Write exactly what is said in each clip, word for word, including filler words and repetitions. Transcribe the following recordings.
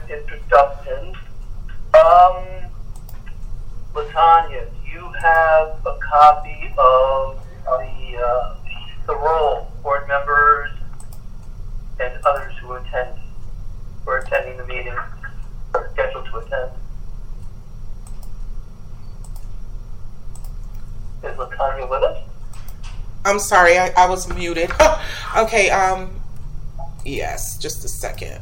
introductions. Um, Latanya, do you have a copy of the uh, the roll, board members and others who attend, who are attending the meeting, or scheduled to attend? Is Latanya with us? I'm sorry, I, I was muted. Okay, um, yes, just a second.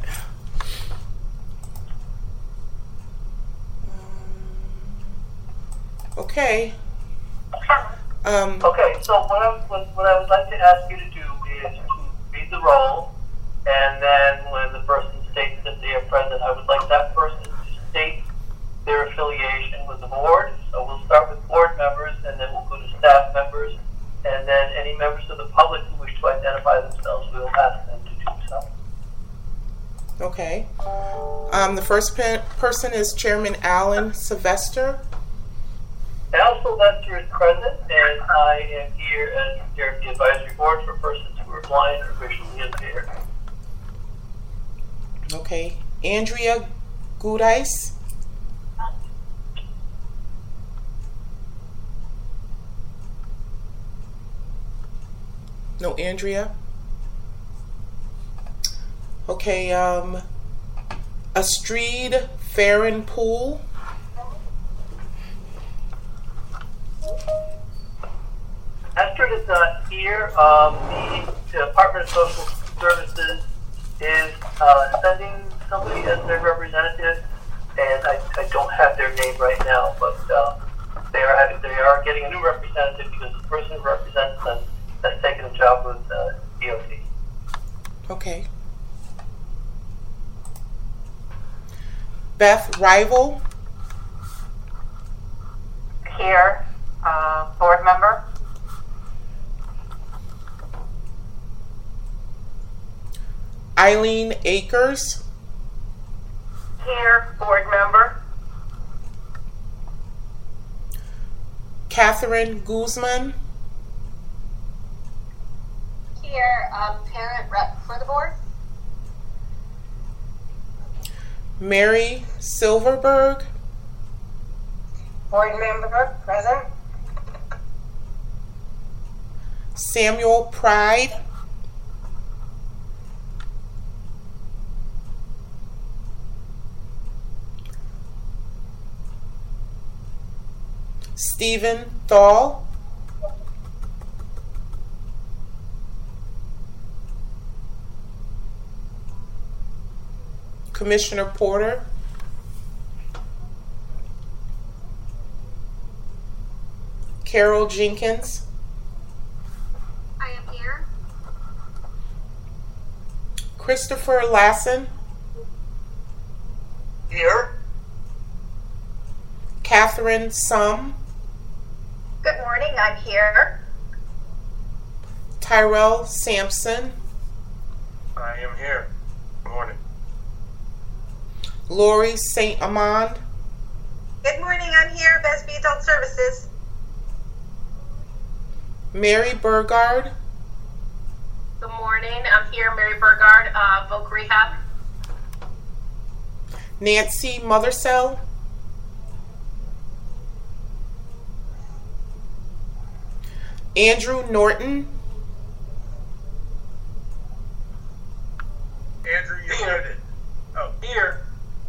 Okay. Um, okay, so what I, what, what I would like to ask you to do is to read the roll, and then when the person states that they are present, I would like that person to state their affiliation with the board. So we'll start with board members, and then we'll go to staff members, and then any members of the public who wish to identify themselves, we will ask them to do so. Okay. Um, the first pe- person is Chairman Alan Sylvester. Al Sylvester is present, and I am here as chair of the advisory board for persons who are blind or visually impaired. Okay. Andrea Gudice. No, Andrea. Okay, um, Astrid Farron Poole. Astrid is not here. Um, the Department of Social Services is uh, sending somebody as their representative, and I, I don't have their name right now, but uh, they are having, they are getting a new representative because the person who represents them has taken a job with uh, D O T. Okay. Beth Rival. Here, uh, board member. Eileen Akers. Here, board member. Catherine Guzman. Here, um, parent rep for the board. Mary Silverberg. Board member, present. Samuel Pride. Stephen Thal. Commissioner Porter. Carol Jenkins. I am here. Christopher Lassen. Here. Catherine Sum. Good morning, I'm here. Tyrell Sampson. I am here. Good morning. Lori Saint Amand. Good morning, I'm here, Besby Adult Services. Mary Burgard. Good morning, I'm here, Mary Burgard, uh, Voc Rehab. Nancy Mothersell. Andrew Norton. Andrew, you're muted. Oh, here.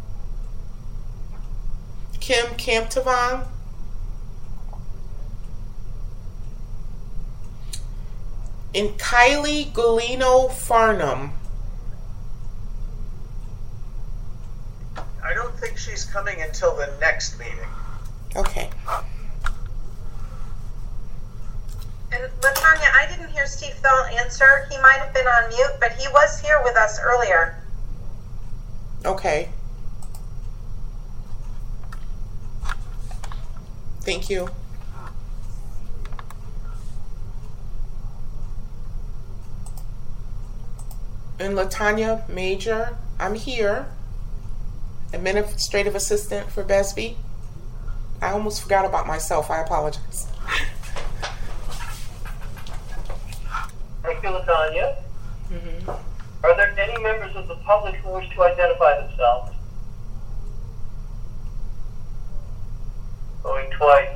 Kim Camptavon. And Kylie Golino Farnham. I don't think she's coming until the next meeting. Okay. And Latanya, I didn't hear Steve Thal answer. He might have been on mute, but he was here with us earlier. Okay. Thank you. And Latanya Major, I'm here. Administrative assistant for Besby. I almost forgot about myself. I apologize. Thank you, Latanya. Mm-hmm. Are there any members of the public who wish to identify themselves? Going twice.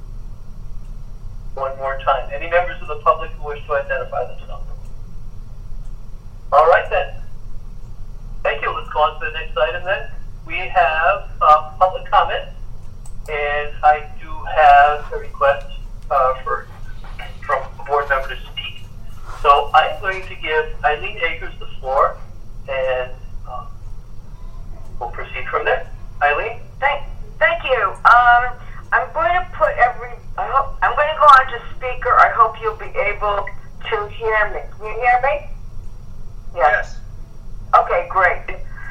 One more time. Any members of the public who wish to identify themselves? All right then. Thank you. Let's go on to the next item then. We have uh, public comment, and I do have a request uh, for from a board member to speak. So I'm going to give Eileen Akers the floor, and uh, we'll proceed from there. Eileen? Thank, thank you. Um, I'm going to put every. I hope I'm going to go on to speaker. I hope you'll be able to hear me. Can you hear me? Yes. Okay, great.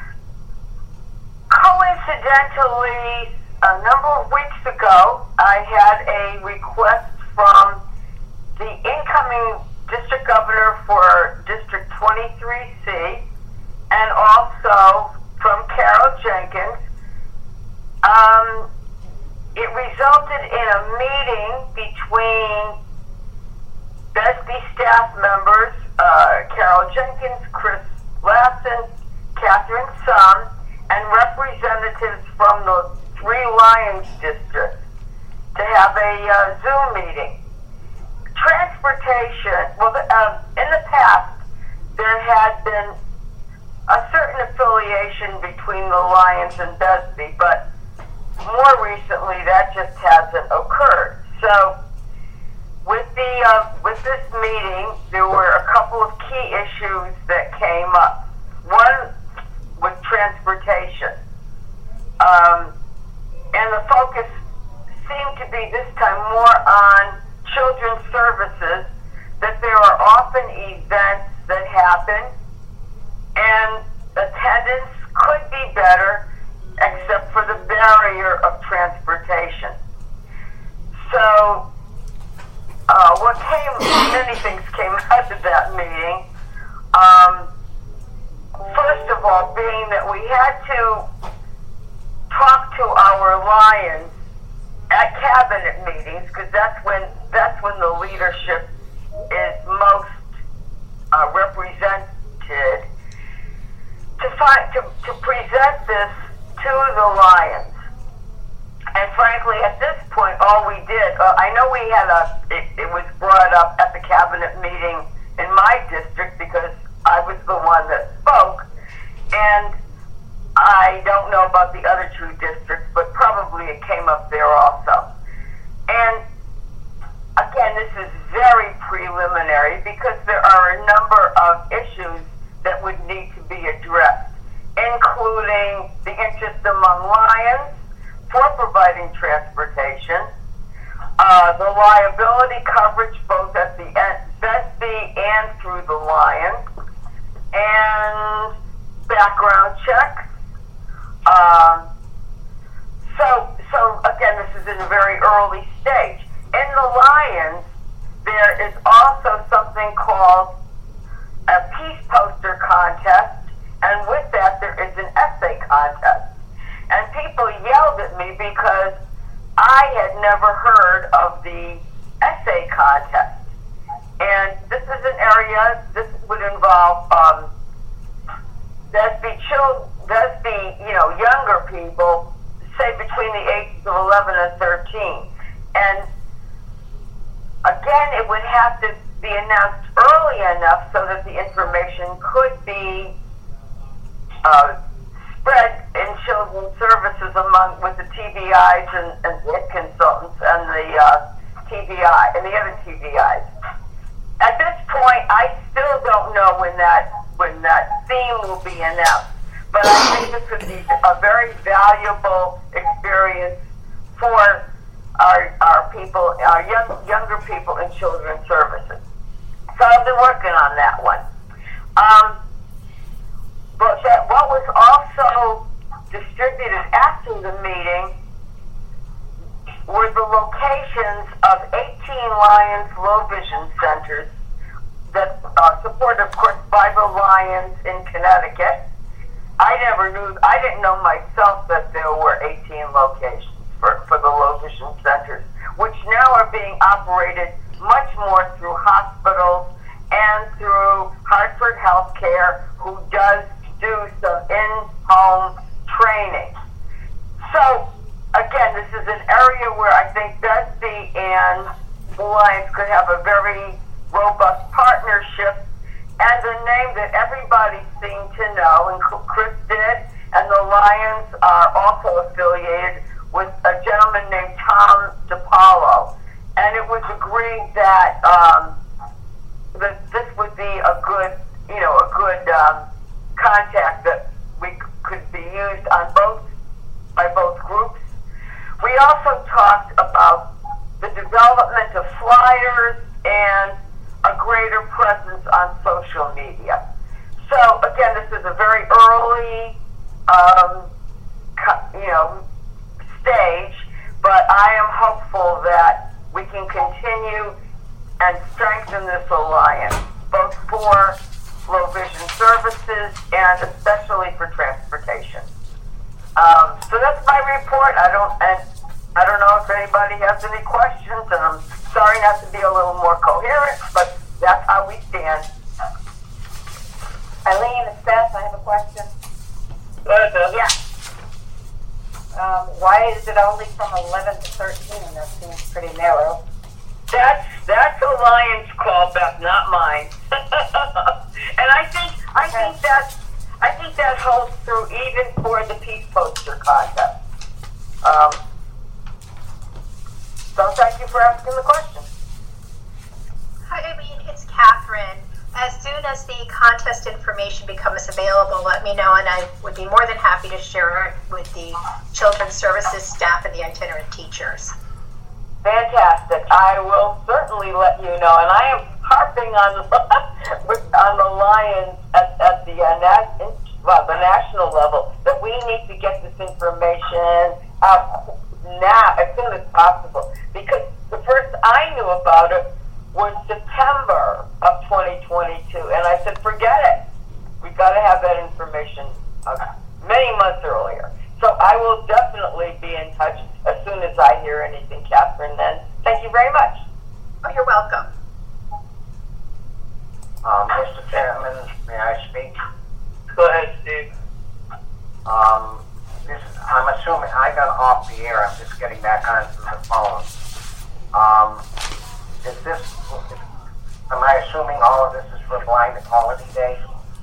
Coincidentally, a number of weeks ago, I had a request from the incoming district governor for District twenty-three C, and also from Carol Jenkins. Um, it resulted in a meeting between B E S B staff members, uh, Carol Jenkins, Chris Lassen, Catherine Sum, and representatives from the three Lions districts to have a uh, Zoom meeting. Transportation, well, uh, in the past, there had been a certain affiliation between the Lions and B E S B, but more recently, that just hasn't occurred. So, with the uh, with this meeting, there were a couple of key issues that came up. One was transportation, um, and the focus seemed to be this time more on children's services. That there are often events that happen, and attendance could be better, except for the barrier of transportation. So, uh, what came, many things came out of that meeting. Um, first of all, being that we had to talk to our Lions at cabinet meetings, because that's when that's when the leadership is most uh, represented. To find to, to present this to the Lions. And frankly, at this point, all we did, uh, I know we had a, it, it was brought up at the cabinet meeting in my district because I was the one that spoke, and I don't know about the other two districts, but probably it came up there also. And again, this is very preliminary because there are a number of issues that would need to be addressed, including the interest among Lions for providing transportation, uh, the liability coverage both at the B E S B and through the Lions, and background checks. Um, so, so again, this is in a very early stage. In the Lions, there is also something called a peace poster contest, and with that there is an essay contest. And people yelled at me because I had never heard of the essay contest. And this is an area, this would involve um, B E S B children, B E S B, you know, younger people, say between the ages of eleven and thirteen. And again, it would have to be announced early enough so that the information could be uh, spread in children's services among with the T V Is and, and the consultants and the uh, T V I and the other T V Is. At this point, I still don't know when that when that theme will be announced, but I think this would be a very valuable experience for our our people, our young younger people in children's services. So I've been working on that one. Um, but that, what was also distributed after the meeting were the locations of eighteen Lions low vision centers that are supported, of course, by the Lions in Connecticut. I never knew, I didn't know myself that there were eighteen locations for, for the low vision centers, which now are being operated much more through hospitals and through Hartford Healthcare, who does do some in-home training. So, again, this is an area where I think Betsy and the Lions could have a very robust partnership, and the name that everybody seemed to know, and Chris did, and the Lions are also affiliated with a gentleman named Tom DiPaolo. And it was agreed that um, that this would be a good, you know, a good um, contact that we c- could be used on both by both groups. We also talked about the development of flyers and a greater presence on social media. So again, this is a very early, um, co- you know, stage, but I am hopeful that we can continue and strengthen this alliance, both for low vision services and especially for transportation. Um, so that's my report. I don't, and I don't know if anybody has any questions, and I'm sorry not to be a little more coherent, but that's how we stand. Eileen, it's Beth. I have a question. Go ahead, Beth. Yeah. Um, why is it only from eleven to thirteen? That seems pretty narrow. That's that's a Lions call, Beth, not mine. And I think I think that I think that holds true even for the peace poster contest. Um, so thank you for asking the question. Hi, Eileen. It's Catherine. As soon as the contest information becomes available, let me know, and I would be more than happy to share it with the Children's Services staff and the itinerant teachers. Fantastic. I will certainly let you know, and I am harping on the, on the Lions at, at the uh, na- well, the national level that we need to get this information out now as soon as possible, because the first I knew about it was September of twenty twenty-two, and I said, forget it. We've got to have that information uh, many months earlier. So I will definitely be in touch as soon as I hear anything, Catherine. Then thank you very much. Oh, you're welcome. Um, Mister Chairman, may I speak? Go ahead, Steve. Um, this, I'm assuming I got off the air. I'm just getting back onto the phone. Um, is this? Am I assuming all of this is for Blind Equality Day?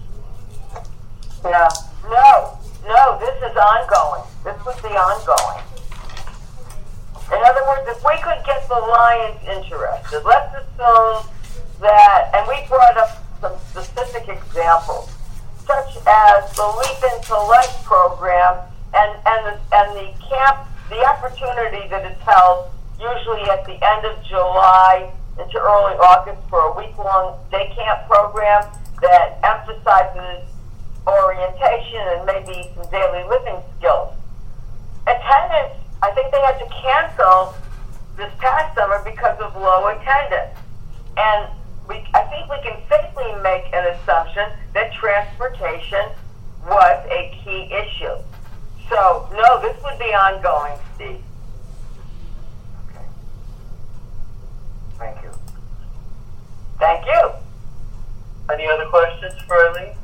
No, no, no. This is ongoing. This would be ongoing. In other words, if we could get the Lions interested, let's assume that, and we brought up some specific examples, such as the Leap into Life program and, and, the, and the camp, the opportunity that is held usually at the end of July into early August for a week-long day camp program that emphasizes orientation and maybe some daily living skills. Attendance, I think they had to cancel this past summer because of low attendance. And we, I think we can safely make an assumption that transportation was a key issue. So, no, this would be ongoing, Steve. Okay. Thank you. Thank you. Any other questions for Eileen?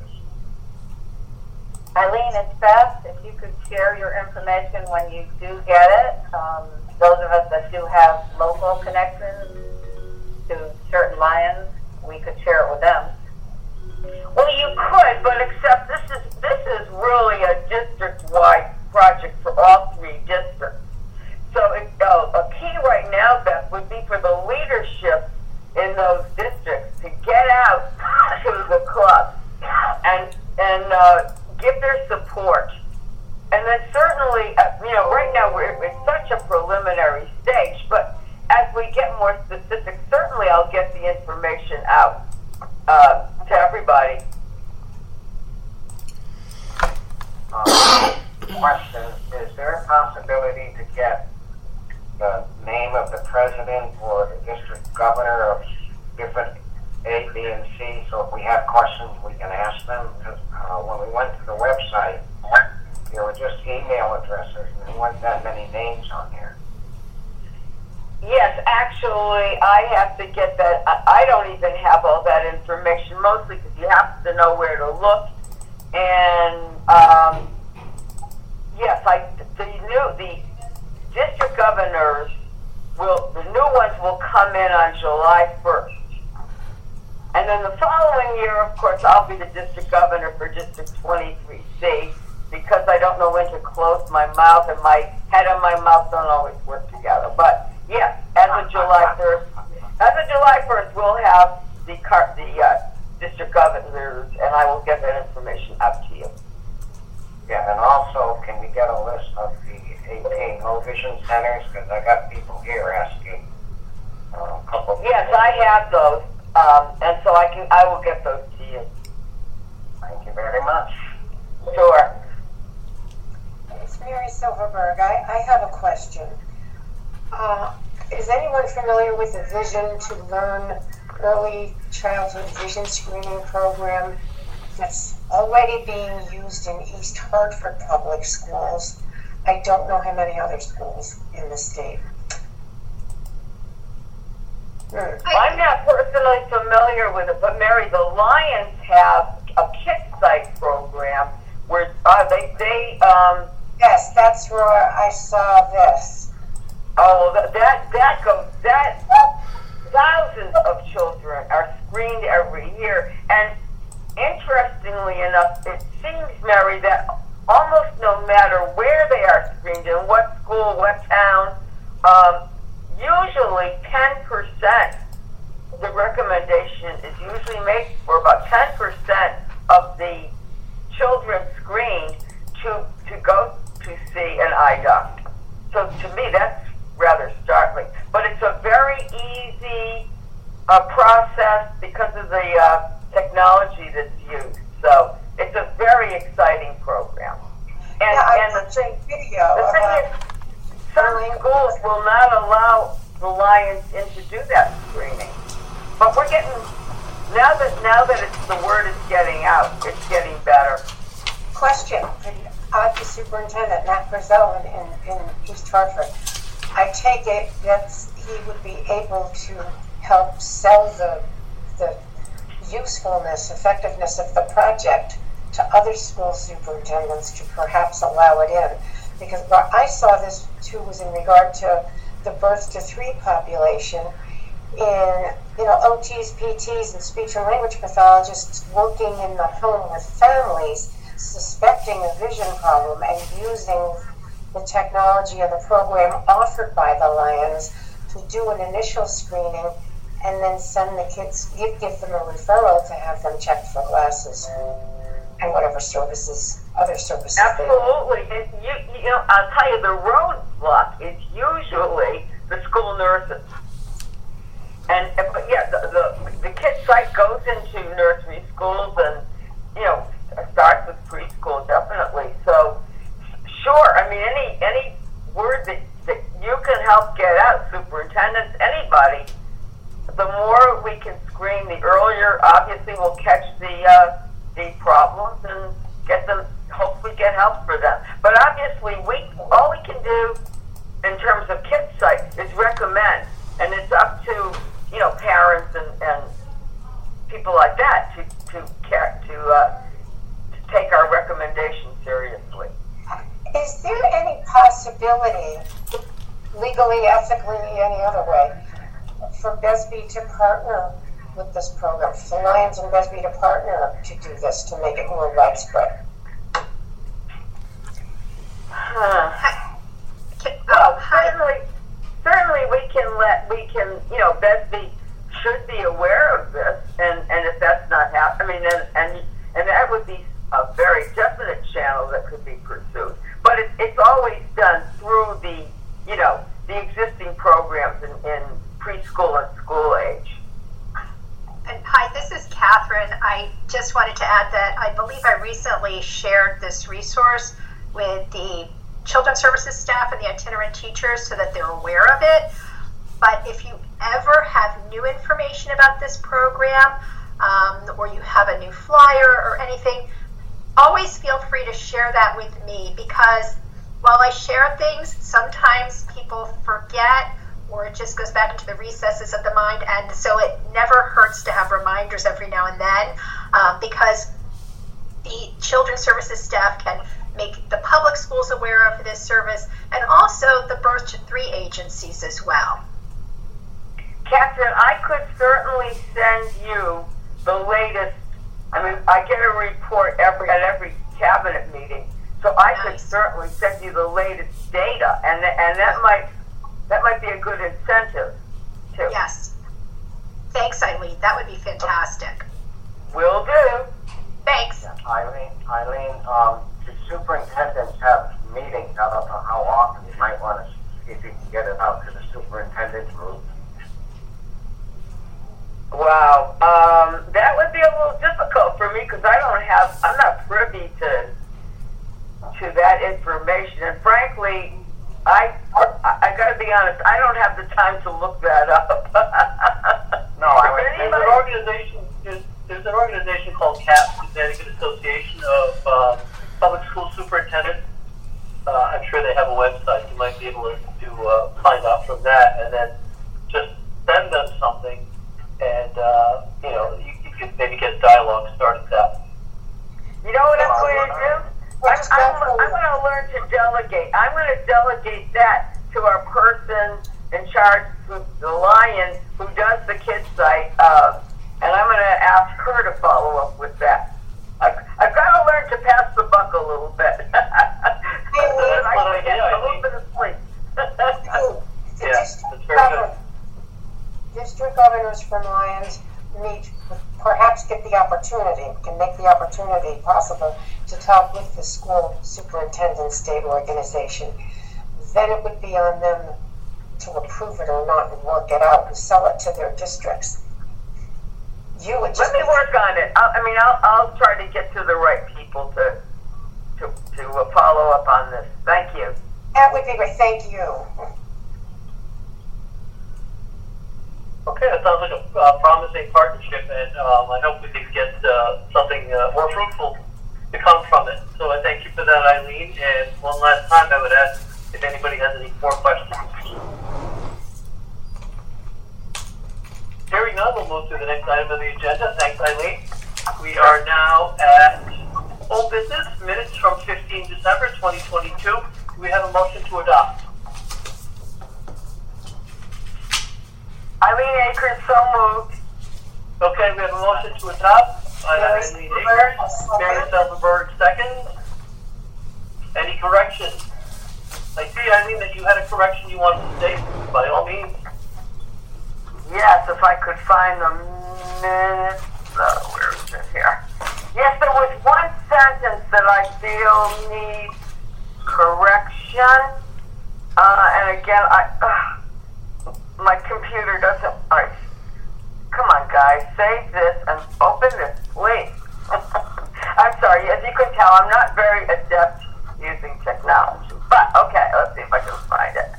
Eileen, it's Beth. If you could share your information when you do get it, um, those of us that do have local connections to certain Lions, we could share it with them. Well, you could, but except this is this is really a district-wide project for all three districts. So it, uh, a key right now, Beth, would be for the leadership in those districts to get out to the club and and uh, give their support. And then certainly, uh, you know, right now we're in such a preliminary stage, but as we get more specific, certainly I'll get the information out uh, to everybody. Um, question, is there a possibility to get the name of the president or the district governor of different A, B, and C, so if we have questions we can ask them? Because uh, when we went to the website, there were just email addresses and there weren't that many names on there. Yes, actually, I have to get that. I I don't even have all that information, mostly because you have to know where to look. And um, yes, I the new the district governors will, the new ones will come in on July first. And then the following year, of course, I'll be the district governor for District twenty-three C, because I don't know when to close my mouth, and my head and my mouth don't always work together. But yes, as of July first, as of July first, we'll have the car, the uh, district governors, and I will get that information out to you. Yeah, and also, can we get a list of the eighteen low vision centers? Because I got people here asking uh, a couple. Yes, I have those, um, and so I can, I will get those to you. Thank you very much. Sure. It's Mary Silverberg. I, I have a question. Uh, is anyone familiar with the Vision to Learn Early Childhood Vision Screening Program that's already being used in East Hartford public schools? I don't know how many other schools in the state. Hmm. I'm not personally familiar with it, but Mary, the Lions have a KidSight program where uh, they, they, um, Yes, that's where I saw this. oh, that, that, that goes, that, thousands of children are screened every year. And interestingly enough, it seems, Mary, that almost no matter where they are screened, in what school, what town, um, usually ten percent, the recommendation is usually made for about ten percent of the children screened to, to go to see an eye doctor. So to me, that's rather startling. But it's a very easy uh, process because of the uh, technology that's used. So it's a very exciting program. And, Yeah, I and the watched thing, a video the thing about is, some schools will not allow the Lions in to do that screening. But we're getting, now that now that it's, the word is getting out, it's getting better. question. Uh, the superintendent, Matt Brazel in, in, in East Hartford. I take it that he would be able to help sell the the usefulness, effectiveness of the project to other school superintendents to perhaps allow it in. Because what I saw this too was in regard to the birth to three population in, you know, O Ts, P Ts, and speech and language pathologists working in the home with families suspecting a vision problem and using the technology of the program offered by the Lions to do an initial screening and then send the kids, give, give them a referral to have them checked for glasses and whatever services, other services. Absolutely. And you, you know, I'll tell you, the roadblock is usually the school nurses. And, but yeah, the, the, the KidSight goes into nursery schools and, you know, starts with preschool, definitely. So, sure, I mean, any any word that, that you can help get out, superintendents, anybody, the more we can screen, the earlier, obviously, we'll catch the uh, the problems and get them, hopefully get help for them. But obviously, we all we can do in terms of KidSight is recommend, and it's up to, you know, parents and, and people like that to to care to. Uh, take our recommendations seriously. Is there any possibility, legally, ethically, any other way, for B E S B to partner with this program, for the Lions and B E S B to partner to do this, to make it more widespread? Huh. Well, certainly, certainly we can let, we can, you know, B E S B should be aware of this, and, and if that's not happening, I mean, and, and, and that would be a very definite channel that could be pursued. But it, it's always done through the, you know, the existing programs in, in preschool and school age. And hi, this is Catherine. I just wanted to add that I believe I recently shared this resource with the children's services staff and the itinerant teachers so that they're aware of it. But if you ever have new information about this program, um, or you have a new flyer or anything, always feel free to share that with me, because while I share things, sometimes people forget, or it just goes back into the recesses of the mind, and so it never hurts to have reminders every now and then, um, because the children's services staff can make the public schools aware of this service, and also the birth to three agencies as well. Catherine, I could certainly send you the latest. I mean, I get a report every at every cabinet meeting, so I Nice. could certainly send you the latest data, and and that might that might be a good incentive too. Yes. Thanks, Eileen. That would be fantastic. Will do. Thanks. Eileen, Eileen, um, the superintendents have meetings. I don't know how often. You might want to see if you can get it out to the superintendent's group. Wow, um, that would be a little difficult for me because I don't have, I'm not privy to to that information, and frankly, I I, I got to be honest, I don't have the time to look that up. No, I If would There's anybody- an organization. There's, there's an organization called C A P, Connecticut Association of uh, Public School Superintendents. Uh, I'm sure they have a website. You might be able to, to uh, find out from that, and then just send them something, and uh, you know, you, you could maybe get dialogue started that. You know what I'm going to do? I'm, I'm, I'm going to learn to delegate. I'm going to delegate that to our person in charge of the Lion who does the kids site, uh, and I'm going to ask her to follow up with that. I've, I've got to learn to pass the buck a little bit. So that I can get a little bit of sleep. The Yeah, district that's very governor- District governors from Lyons meet, perhaps get the opportunity, can make the opportunity possible to talk with the school superintendent state organization. Then it would be on them to approve it or not and work it out and sell it to their districts. You would just Let me work on it. I, I mean, I'll, I'll try to get to the right people to to to uh, follow up on this. Thank you. That would be great. Thank you. Okay, that sounds like a uh, promising partnership, and um, I hope we can get uh, something uh, more fruitful to come from it. So I thank you for that, Eileen. And one last time, I would ask if anybody has any more questions. Hearing none, we'll move to the next item of the agenda. Thanks, Eileen. We are now at old business, minutes from fifteenth December twenty twenty-two. Do we have a motion to adopt? Eileen Akers, so moved. Okay, we have a motion to adopt. I have Eileen Akers, Mary Silverberg seconds. Any corrections? I see, Eileen, that you had a correction you wanted to state. By all means. Yes, if I could find the minutes. Uh, where is it here? Yes, there was one sentence that I feel needs correction. Uh, and again, I uh, my computer doesn't. All right, come on, guys, save this and open this, please. I'm sorry. As you can tell, I'm not very adept using technology. But okay, let's see if I can find it.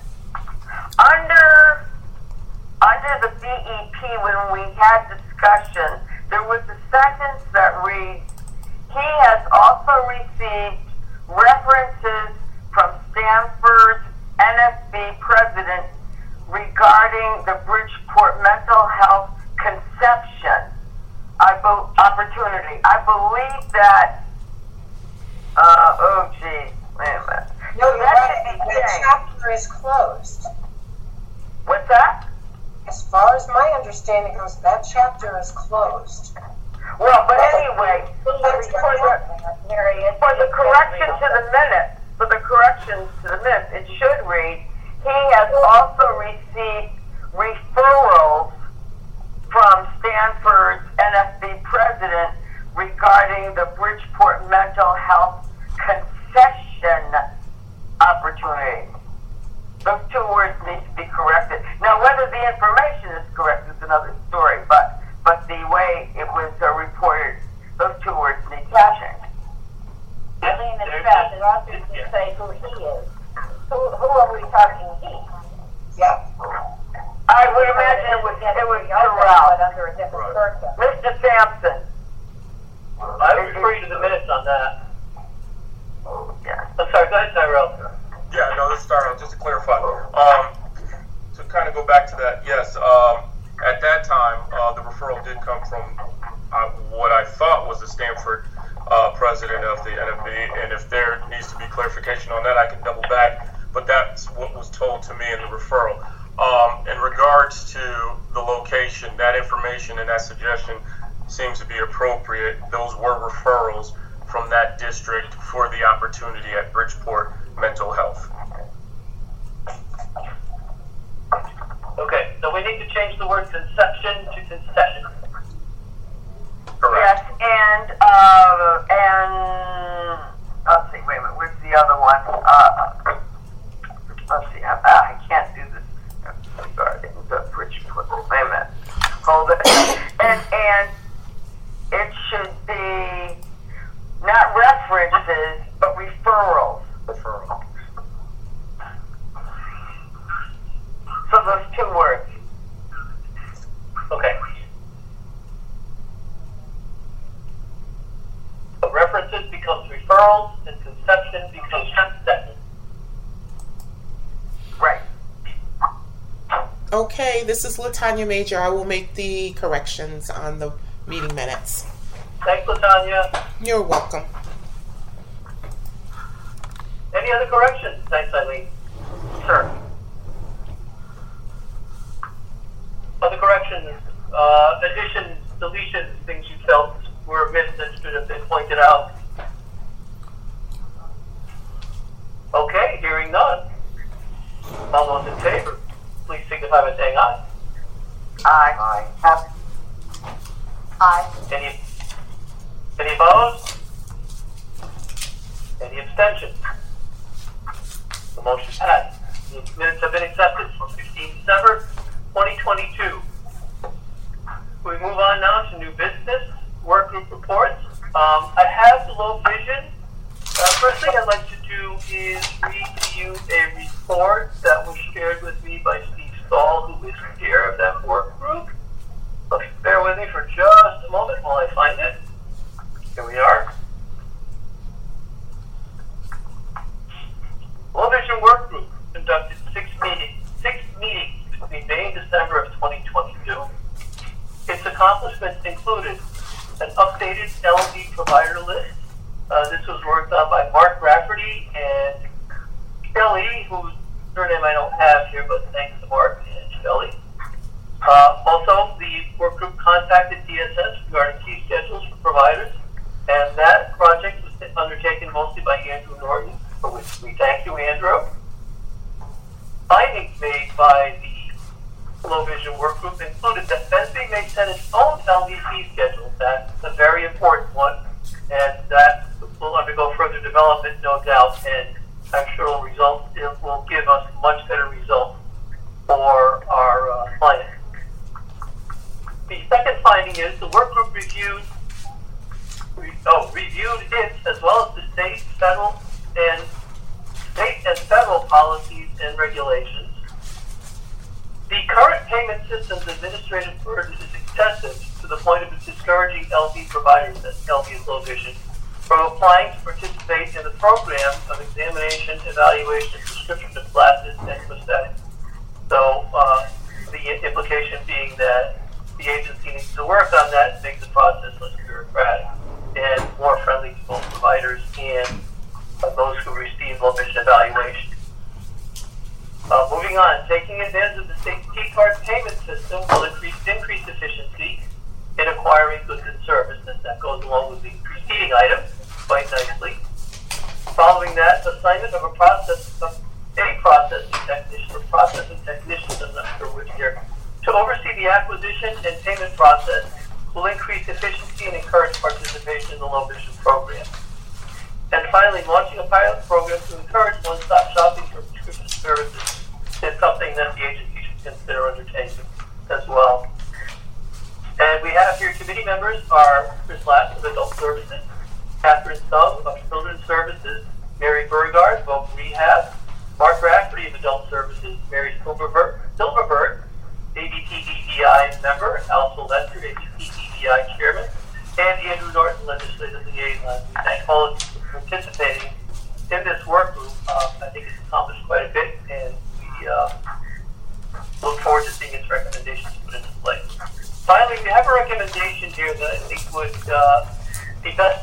Under under the B E P, when we had discussion, there was a sentence that reads, "He has also received references from Stanford's N F B president regarding the Bridgeport mental health conception I be- opportunity." I believe that. Uh, oh, geez, wait a minute. No, you're That right. should be The changed. chapter is closed. What's that? As far as my understanding goes, that chapter is closed. Well, but anyway, for the, That's for the, for the correction to the minutes, for the corrections to the minutes, it should read, he has also received referrals from Stanford's N F B president regarding the Bridgeport mental health concession opportunity. Those two words need to be corrected. Now, whether the information is correct is another story, but but the way it was uh, reported, those two words need to change. Yes, In the there's draft, a- it also yeah. should say who he is. Who, who are we talking he? Yeah. I would imagine it was it was Terrell, But under a different person. Mister Sampson. I would refer you to the minutes on that. Yeah. I'm sorry, go ahead, Tyrell. Yeah, no, let's start on, just to clarify. Um, to kind of go back to that, yes, um, at that time, uh, the referral did come from uh, what I thought was the Stanford uh, president of the N F B, and if there needs to clarification on that, I can double back, but that's what was told to me in the referral. Um, in regards to the location, that information and that suggestion seems to be appropriate. Those were referrals from that district for the opportunity at Bridgeport Mental Health. Okay, so we need to change the word conception to concession. Correct. Yes, and, uh, and, let's see, wait a minute, where's the other one? Uh, let's see, I, I can't do this. Regarding the Bridgeport, wait a minute, hold it. And, and it should be not references, but referrals. Referral. So those two words. Okay. So references becomes referrals and conception becomes concession. Right. Okay, this is Latanya Major. I will make the corrections on the meeting minutes. Thanks, LaTanya. You're welcome. Any other corrections? Thanks, Eileen. Sure. Other corrections, uh, additions, deletions, things you felt were missed and should have been pointed out. Okay, hearing none. All those in favor, please signify by saying aye. Aye. Aye. Aye. Any, any opposed? Any abstentions? The motion passed. The minutes have been accepted for fifteenth December twenty twenty-two. We move on now to new business, work group reports. Um, I have the low vision. Uh, first thing I'd like to do is read to you a report that was shared with me by Steve Stahl, who is the chair of that work group. So bear with me for just a moment while I find it. Here we are. Low Vision Work Group conducted six meetings, six meetings between May and December of twenty twenty-two. Its accomplishments included an updated L V provider list. Uh, this was worked on by Mark Rafferty and Kelly, whose surname I don't have here, but thanks to Mark and Kelly. Uh, also, the work group contacted D S S regarding key schedules for providers, and that project was undertaken mostly by Andrew Norton, for which we thank you, Andrew. Findings made by the Low Vision Work Group included that Bensby may set its own L V C schedule. That's a very important one, and that will undergo further development, no doubt, and I'm sure it'll result, it will give us much better results for our uh, clients. The second finding is the work group reviewed, re, oh, reviewed it as well as the state, federal, and state and federal policies and regulations. The current payment system's administrative burden is excessive to the point of discouraging L V providers, that's L V is Low Vision, from applying to participate in the program of examination, evaluation, prescription of glasses, and prosthetics. So uh, the implication being that the agency needs to work on that to make the process less bureaucratic and more friendly to both providers and uh, those who receive low vision evaluation. Uh, moving on, taking advantage of the state T-card payment system will increase, increase efficiency in acquiring goods and services. That goes along with the preceding item quite nicely. Following that, assignment of a process, of a processing technician, or processing technicians, I'm not sure which here, to oversee the acquisition and payment process will increase efficiency and encourage participation in the low vision program. And finally, launching a pilot program to encourage one-stop shopping for prescription services is something that the agency should consider undertaking as well. And we have here committee members are Chris Lass of Adult Services, Catherine Sung of Children's Services, Mary Burgard of Oak Rehab, Mark Rafferty of Adult Services, Mary Silverberg, Silverberg A B T D D I member, Al Sylvester, A B T D D I chairman, and Andrew Norton, legislative liaison. We thank all of you for participating in this work group. Uh, I think it's accomplished quite a bit, and we uh, look forward to seeing its recommendations put into place. Finally, we have a recommendation here that I think would uh, be best